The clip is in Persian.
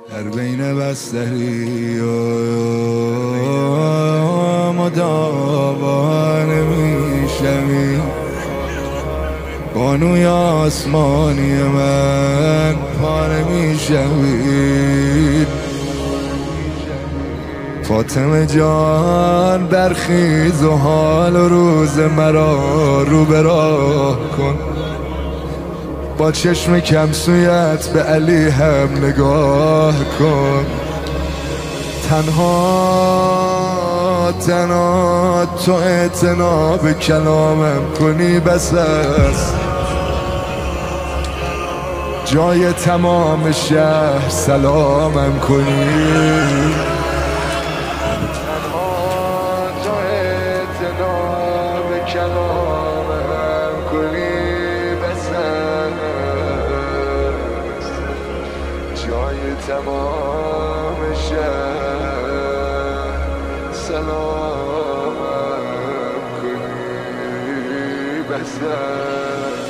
در بین بستری و مداوا نمیشمی، بانوی آسمانی من پا نمیشوید. فاطمه جان برخیز و حال و روز مرا رو به راه کن، با چشم کمسویت به علی هم نگاه کن. تنها تو اعتنا به کلامم کنی بس است، جای تمام شهر سلامم کنی. تو اعتنا به کلامم کنی بس است، جای تمام شهر سلامم کنی بس است.